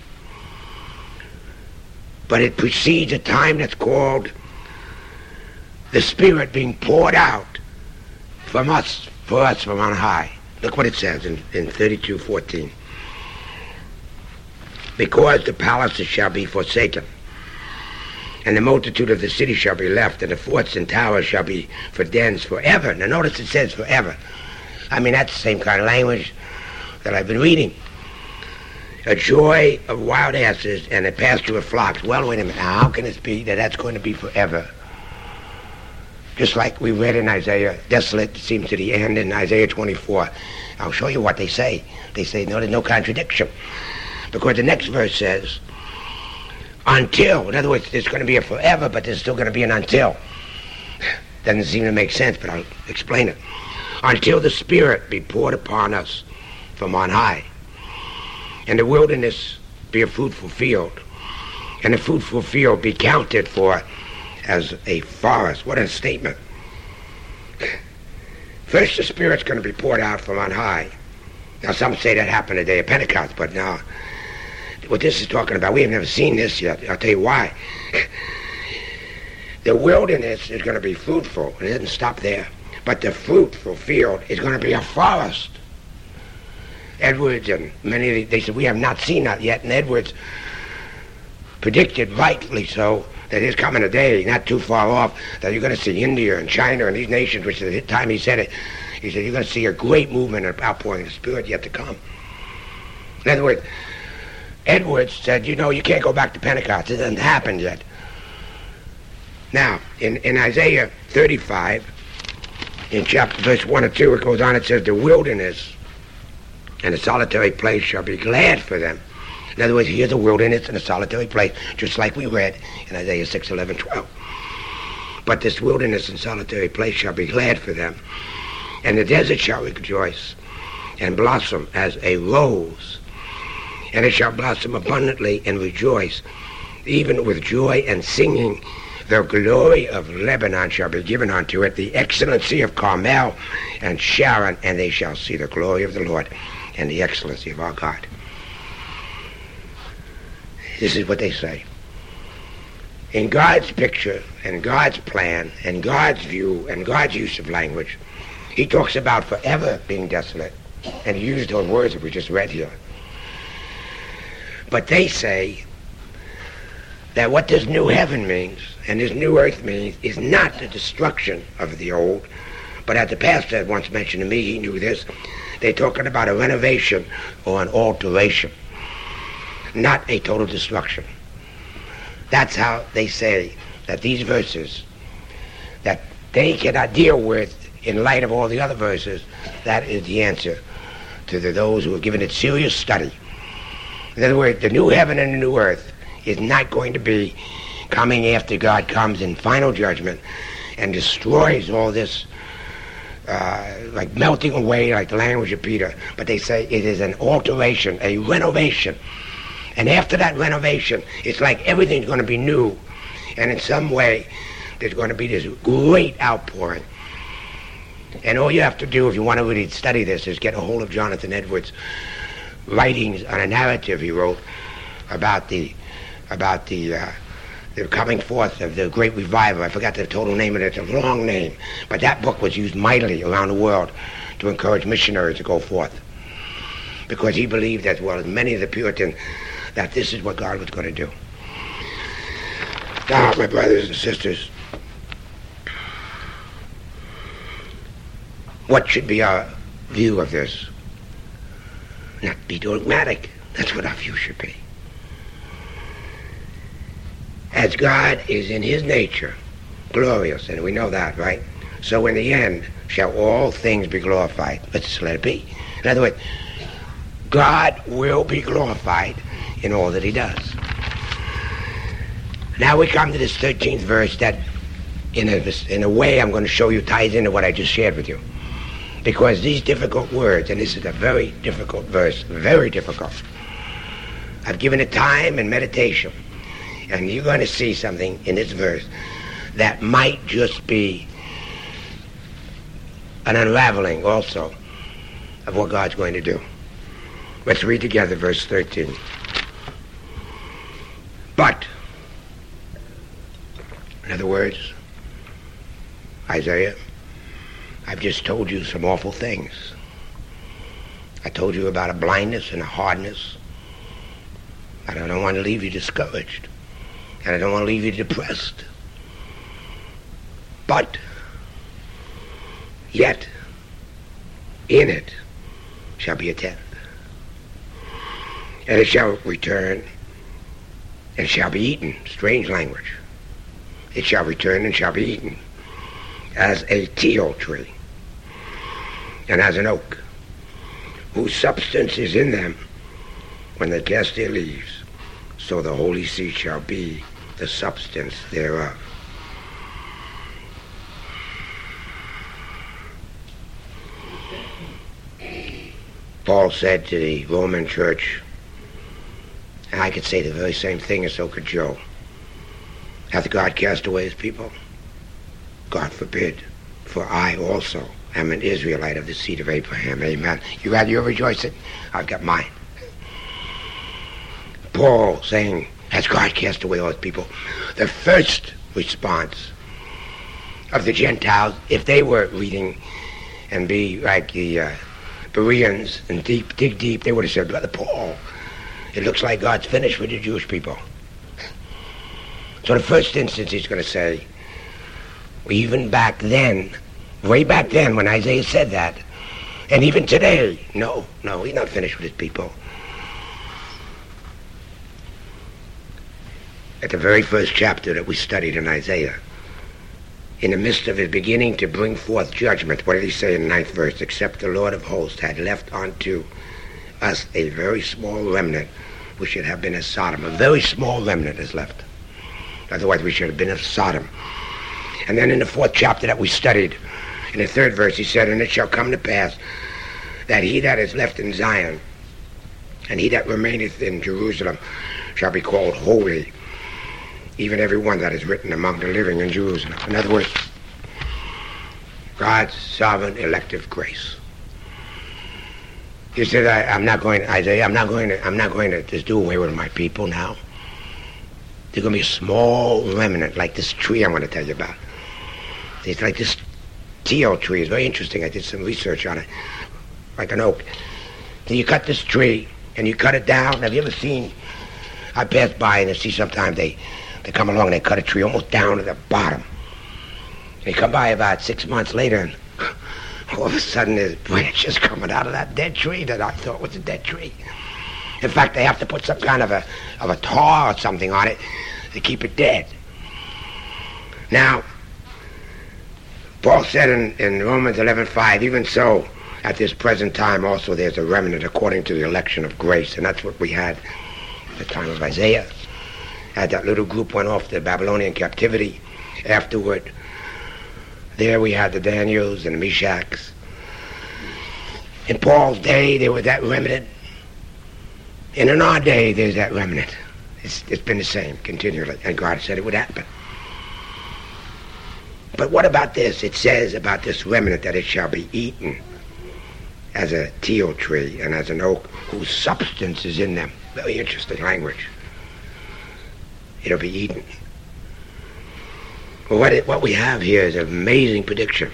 But it precedes a time that's called the Spirit being poured out from us, for us from on high. Look what it says in 32:14. Because the palaces shall be forsaken, and the multitude of the cities shall be left, and the forts and towers shall be for dens forever. Now notice it says forever. I mean, that's the same kind of language that I've been reading. A joy of wild asses and a pasture of flocks. Well, wait a minute. Now, how can it be that that's going to be forever? Just like we read in Isaiah, desolate seems to the end in Isaiah 24. I'll show you what they say. They say, no, there's no contradiction. Because the next verse says, until. In other words, there's going to be a forever, but there's still going to be an until. Doesn't seem to make sense, but I'll explain it. Until the Spirit be poured upon us from on high, and the wilderness be a fruitful field, and the fruitful field be counted for as a forest. What a statement. First, the Spirit's going to be poured out from on high. Now, some say that happened the day of Pentecost, but now, what this is talking about, we have never seen this yet. I'll tell you why. The wilderness is going to be fruitful, and it doesn't stop there. But the fruitful field is going to be a forest. Edwards and many of they said, we have not seen that yet, and Edwards predicted rightly so that there's coming a day, not too far off, that you're going to see India and China and these nations, which at the time he said it, he said, you're going to see a great movement of outpouring of the Spirit yet to come. In other words, Edwards said, you know, you can't go back to Pentecost. It hasn't happened yet. Now, in Isaiah 35, in chapter verse 1 and 2, it goes on, it says, the wilderness and a solitary place shall be glad for them. In other words, here's a wilderness and a solitary place, just like we read in Isaiah 6:11-12. But this wilderness and solitary place shall be glad for them, and the desert shall rejoice and blossom as a rose, and it shall blossom abundantly and rejoice, even with joy and singing. The glory of Lebanon shall be given unto it, the excellency of Carmel and Sharon, and they shall see the glory of the Lord and the excellency of our God. This is what they say. In God's picture and God's plan and God's view and God's use of language, he talks about forever being desolate, and he used those words that we just read here. But they say that what this new heaven means and this new earth means is not the destruction of the old, but as the pastor had once mentioned to me, he knew this, they're talking about a renovation or an alteration, not a total destruction. That's how they say that these verses that they cannot deal with in light of all the other verses, that is the answer to those who have given it serious study. In other words, the new heaven and the new earth is not going to be coming after God comes in final judgment and destroys all this, like melting away, like the language of Peter. But they say it is an alteration, a renovation. And after that renovation, it's like everything's going to be new. And in some way, there's going to be this great outpouring. And all you have to do, if you want to really study this, is get a hold of Jonathan Edwards' writings on a narrative he wrote about the coming forth of the great revival. I forgot the total name of it. It's a long name. But that book was used mightily around the world to encourage missionaries to go forth. Because he believed, as well as many of the Puritans, that this is what God was going to do. Now, my brothers and sisters, what should be our view of this? Not be dogmatic. That's what our view should be. As God is in his nature glorious, and we know that, right? So in the end shall all things be glorified. Let's just let it be. In other words, God will be glorified in all that he does. Now we come to this 13th verse that in a way I'm going to show you ties into what I just shared with you. Because these difficult words, and this is a very difficult verse, very difficult. I've given it time and meditation. And you're going to see something in this verse that might just be an unraveling also of what God's going to do. Let's read together verse 13. But, in other words, Isaiah, I've just told you some awful things. I told you about a blindness and a hardness. And I don't want to leave you discouraged. And I don't want to leave you depressed. But, yet, in it shall be a tenth. And it shall return and shall be eaten. Strange language. It shall return and shall be eaten as a teal tree and as an oak, whose substance is in them when they cast their leaves. So the holy seed shall be the substance thereof. Paul said to the Roman church, and I could say the very same thing, and so could Joe. Hath God cast away his people? God forbid, for I also am an Israelite of the seed of Abraham. Amen. You had your rejoicing? I've got mine. Paul saying, has God cast away all his people? The first response of the Gentiles, if they were reading and be like the Bereans and dig deep, they would have said, Brother Paul, it looks like God's finished with the Jewish people. So the first instance he's going to say, even back then, way back then when Isaiah said that, and even today, no, he's not finished with his people. At the very first chapter that we studied in Isaiah, in the midst of his beginning to bring forth judgment, what did he say in the 9th verse? Except the Lord of hosts had left unto us a very small remnant, we should have been as Sodom. A very small remnant is left. Otherwise we should have been as Sodom. And then in the 4th chapter that we studied, in the 3rd verse, he said, and it shall come to pass that he that is left in Zion and he that remaineth in Jerusalem shall be called holy, even every one that is written among the living in Jerusalem. In other words, God's sovereign elective grace. He said, Isaiah, I'm not going to just do away with my people now. There's going to be a small remnant, like this tree I'm going to tell you about. It's like this teal tree. It's very interesting. I did some research on it. Like an oak. So you cut this tree, and you cut it down. Have you ever seen, I pass by and I see sometimes they come along and they cut a tree almost down to the bottom. They come by about 6 months later, and all of a sudden there's branches coming out of that dead tree that I thought was a dead tree. In fact, they have to put some kind of a tar or something on it to keep it dead. Now, Paul said in Romans 11:5, even so, at this present time also there's a remnant according to the election of grace. And that's what we had at the time of Isaiah. As that little group went off to the Babylonian captivity, afterward, there we had the Daniels and the Meshachs. In Paul's day, there was that remnant. And in our day, there's that remnant. It's been the same continually, and God said it would happen. But what about this? It says about this remnant that it shall be eaten as a teal tree and as an oak whose substance is in them. Very interesting language. It'll be eaten. Well, what we have here is an amazing prediction.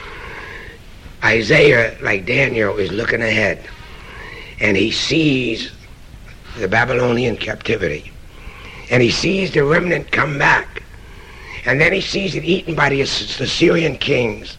Isaiah, like Daniel, is looking ahead, and he sees the Babylonian captivity, and he sees the remnant come back, and then he sees it eaten by the Assyrian kings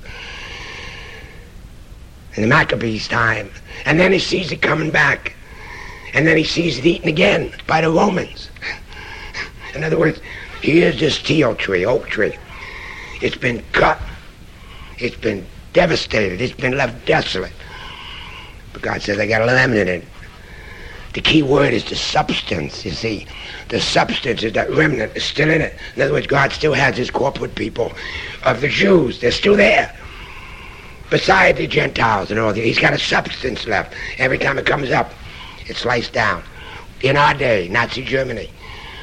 in the Maccabees' time, and then he sees it coming back, and then he sees it eaten again by the Romans. In other words, Here's this teal tree, oak tree. It's been cut. It's been devastated. It's been left desolate. But God says, I got a remnant in it. The key word is the substance, you see. The substance is that remnant is still in it. In other words, God still has his corporate people of the Jews. They're still there. Beside the Gentiles and all that. He's got a substance left. Every time it comes up, it's sliced down. In our day, Nazi Germany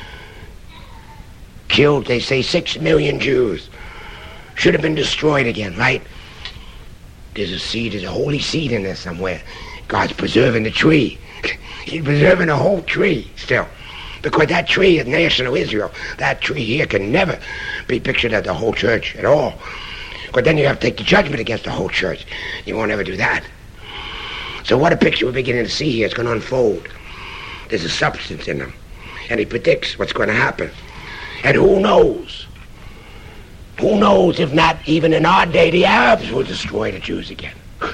killed, they say, 6 million Jews. Should have been destroyed again, right? There's a seed, there's a holy seed in there somewhere. God's preserving the tree. He's preserving the whole tree still. Because that tree is national Israel. That tree here can never be pictured as the whole church at all. Because then you have to take the judgment against the whole church. You won't ever do that. So what a picture we're beginning to see here. It's going to unfold. There's a substance in them. And he predicts what's going to happen. And who knows? Who knows if not even in our day the Arabs will destroy the Jews again.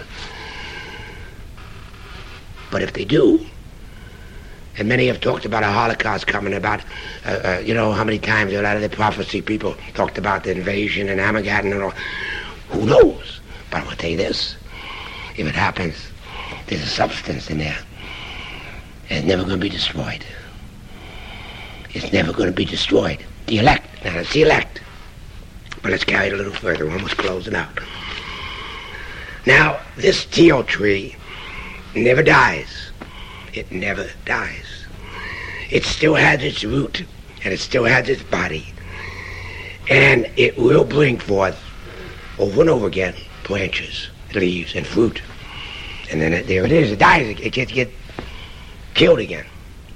But if they do, and many have talked about a Holocaust coming, about, you know, how many times a lot of the prophecy people talked about the invasion and Armageddon and all. Who knows? But I will tell you this. If it happens, there's a substance in there. And it's never going to be destroyed. It's never going to be destroyed. The elect. Now, it's the elect. But let's carry it a little further. We're almost closing out. Now, this teal tree never dies. It never dies. It still has its root, and it still has its body. And it will bring forth, over and over again, branches, leaves, and fruit. And then there it is. It dies. It gets killed again.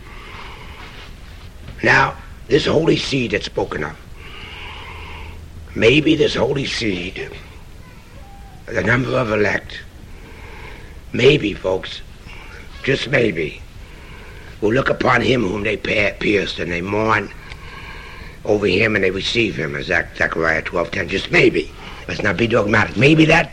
Now, this holy seed that's spoken of, maybe this holy seed, the number of elect, maybe, folks, just maybe, will look upon him whom they pierced, and they mourn over him, and they receive him, as Zechariah 12:10. Just maybe. Let's not be dogmatic. Maybe that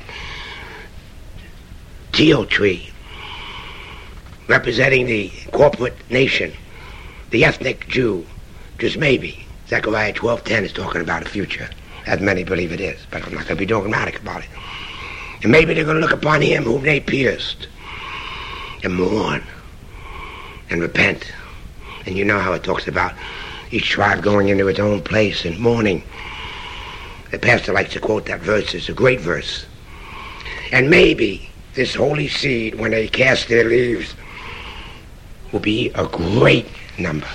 teal tree, representing the corporate nation, the ethnic Jew, just maybe, Zechariah 12:10 is talking about a future, as many believe it is, but I'm not going to be dogmatic about it. And maybe they're going to look upon him whom they pierced, and mourn, and repent. And you know how it talks about each tribe going into its own place and mourning. The pastor likes to quote that verse. It's a great verse. And maybe this holy seed, when they cast their leaves, will be a great number.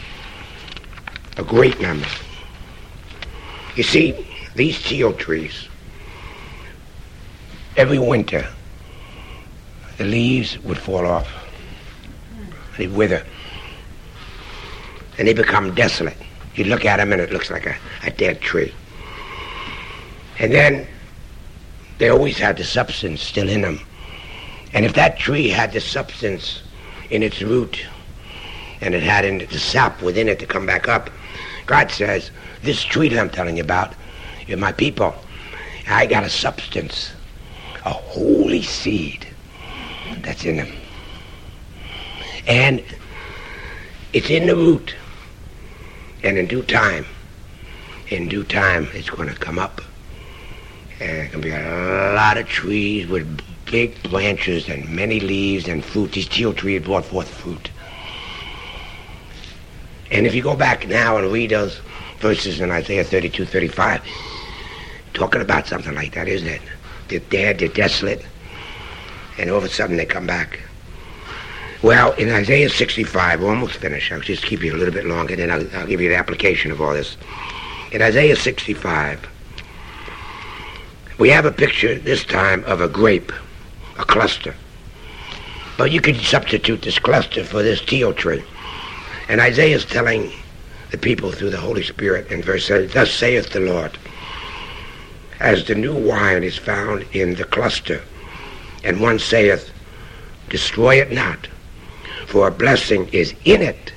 A great number. You see, these teal trees, every winter, the leaves would fall off. They wither. And they become desolate. You look at them and it looks like a dead tree. And then they always had the substance still in them. And if that tree had the substance in its root, and it had in the sap within it to come back up, God says, this tree that I'm telling you about, you're my people. I got a substance, a holy seed that's in them. And it's in the root. And in due time, it's going to come up. And there's going to be a lot of trees with big branches and many leaves and fruit. These teal trees brought forth fruit. And if you go back now and read those verses in Isaiah 32:35, talking about something like that, isn't it? They're dead, they're desolate, and all of a sudden they come back. Well, in Isaiah 65, we're almost finished. I'll just keep you a little bit longer, then I'll give you the application of all this. In Isaiah 65, we have a picture this time of a grape, a cluster. But you could substitute this cluster for this teal tree. And Isaiah is telling the people through the Holy Spirit in verse 8, thus saith the Lord, as the new wine is found in the cluster, and one saith, destroy it not, for a blessing is in it,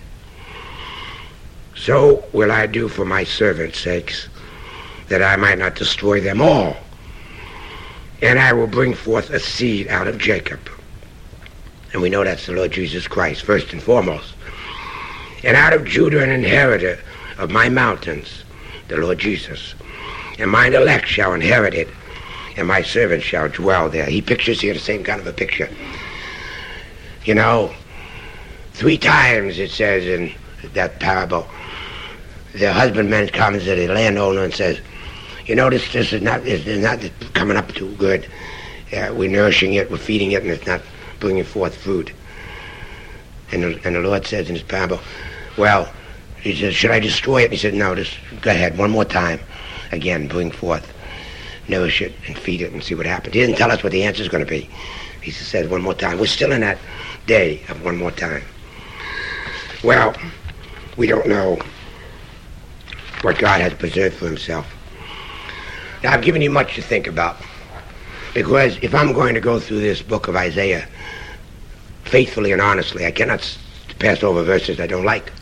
so will I do for my servants' sakes, that I might not destroy them all. And I will bring forth a seed out of Jacob. And we know that's the Lord Jesus Christ, first and foremost. And out of Judah an inheritor of my mountains, the Lord Jesus. And mine elect shall inherit it, and my servants shall dwell there. He pictures here the same kind of a picture. You know, 3 times it says in that parable, the husbandman comes to the landowner and says, you know, this is not coming up too good. We're nourishing it, we're feeding it, and it's not bringing forth fruit. And the Lord says in his parable, well, he says, should I destroy it? And he said, no, just go ahead, one more time. Again, bring forth, nourish it, and feed it, and see what happens. He didn't tell us what the answer is going to be. He just said one more time. We're still in that day of one more time. Well, we don't know what God has preserved for himself. Now, I've given you much to think about, because if I'm going to go through this book of Isaiah faithfully and honestly, I cannot pass over verses I don't like.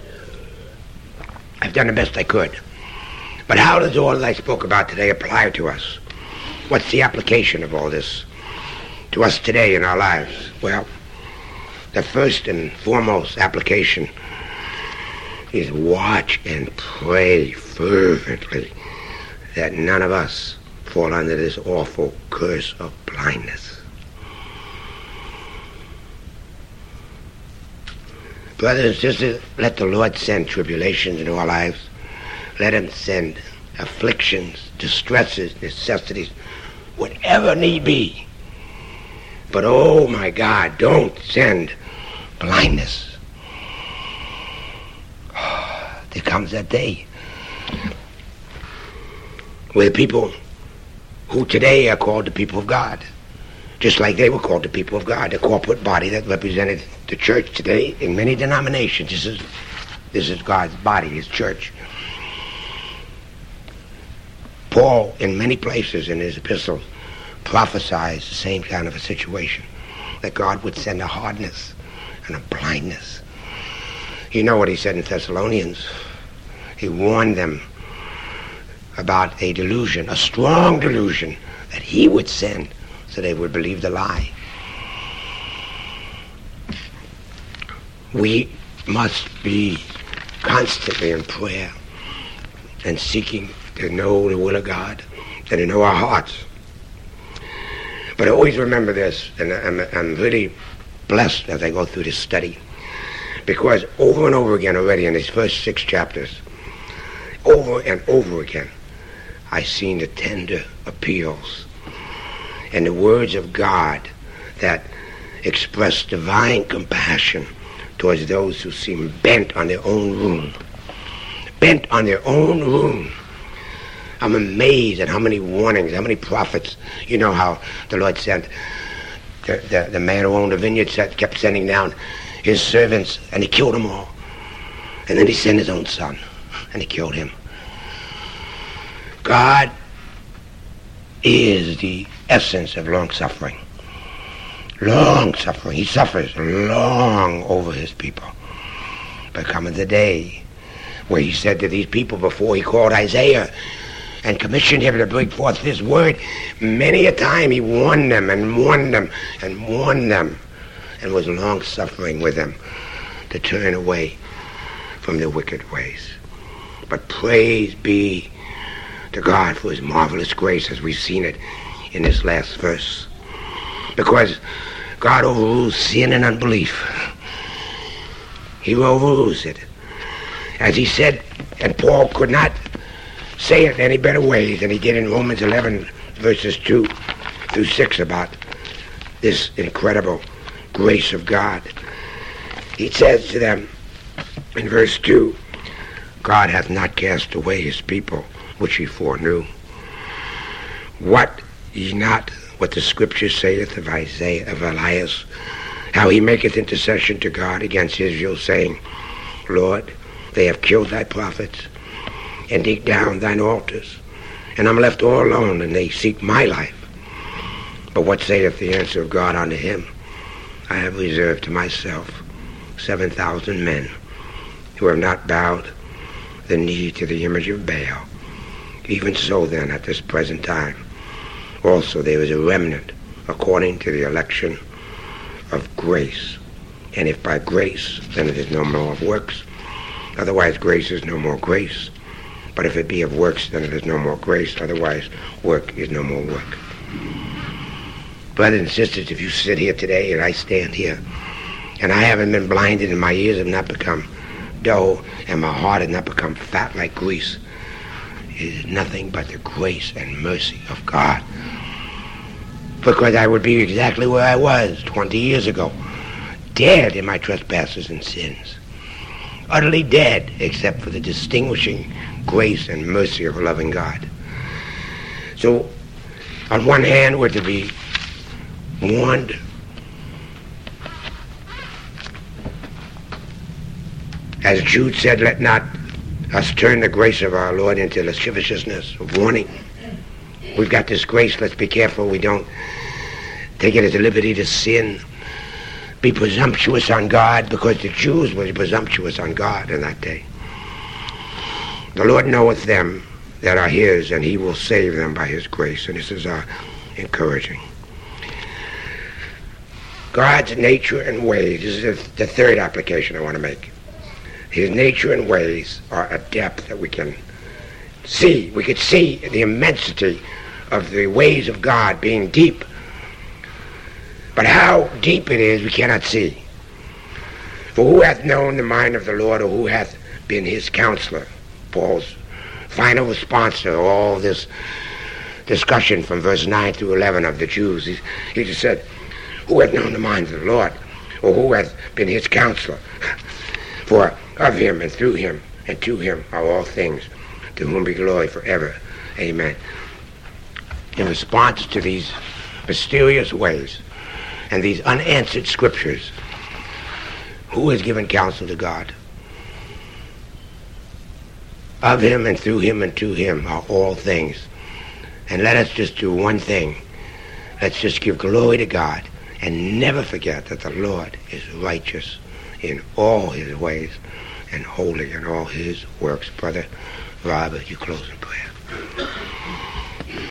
I've done the best I could. But how does all that I spoke about today apply to us? What's the application of all this to us today in our lives? Well, the first and foremost application is watch and pray fervently that none of us fall under this awful curse of blindness. Brothers and sisters, let the Lord send tribulations into our lives. Let him send afflictions, distresses, necessities, whatever need be. But oh my God, don't send blindness. There comes that day where people who today are called the people of God, just like they were called the people of God, the corporate body that represented the church today in many denominations. This is God's body, his church. Paul, in many places in his epistles, prophesies the same kind of a situation, that God would send a hardness and a blindness. You know what he said in Thessalonians? He warned them about a delusion, a strong delusion, that he would send so they would believe the lie. We must be constantly in prayer and seeking to know the will of God and to know our hearts. But always remember this, and I'm really blessed as I go through this study, because over and over again already in these first 6 chapters, over and over again, I've seen the tender appeals and the words of God that express divine compassion towards those who seem bent on their own ruin. Bent on their own ruin. I'm amazed at how many warnings, how many prophets. You know how the Lord sent, the man who owned the vineyard kept sending down his servants, and he killed them all. And then he sent his own son, and he killed him. God is the essence of long-suffering. Long-suffering. He suffers long over his people. But cometh the day where he said to these people before he called Isaiah and commissioned him to bring forth this word, many a time he warned them and warned them and warned them, and was long-suffering with them to turn away from their wicked ways. But praise be to God for his marvelous grace, as we've seen it in this last verse. Because God overrules sin and unbelief. He overrules it. As he said, and Paul could not say it in any better way than he did in Romans 11, verses 2 through 6, about this incredible grace of God. He says to them in verse 2, God hath not cast away his people, which he foreknew. What ye not what the scriptures saith of Isaiah, of Elias, how he maketh intercession to God against Israel, saying, Lord, they have killed thy prophets, and dig down thine altars, and I'm left all alone, and they seek my life. But what saith the answer of God unto him? I have reserved to myself 7,000 men who have not bowed the knee to the image of Baal. Even so then, at this present time, also there is a remnant according to the election of grace. And if by grace, then it is no more of works. Otherwise, grace is no more grace. But if it be of works, then it is no more grace. Otherwise, work is no more work. Brothers and sisters, if you sit here today and I stand here, and I haven't been blinded and my ears have not become dull and my heart has not become fat like grease, it is nothing but the grace and mercy of God. Because I would be exactly where I was 20 years ago, dead in my trespasses and sins. Utterly dead, except for the distinguishing grace and mercy of a loving God. So, on one hand, we're to be warned. As Jude said, let not us turn the grace of our Lord into lasciviousness, warning. We've got this grace, let's be careful we don't take it as a liberty to sin, be presumptuous on God, because the Jews were presumptuous on God in that day. The Lord knoweth them that are his, and he will save them by his grace. And this is our encouraging. God's nature and ways, this is the third application I want to make. His nature and ways are a depth that we can see. We could see the immensity of the ways of God being deep. But how deep it is, we cannot see. For who hath known the mind of the Lord, or who hath been his counselor? Paul's final response to all this discussion from verse 9 through 11 of the Jews. He just said, who hath known the mind of the Lord, or who hath been his counselor? For of him and through him and to him are all things, to whom be glory forever. Amen. In response to these mysterious ways and these unanswered scriptures, who has given counsel to God? Of him and through him and to him are all things. And let us just do one thing. Let's just give glory to God and never forget that the Lord is righteous in all his ways and holy in all his works. Brother Robert, you close in prayer.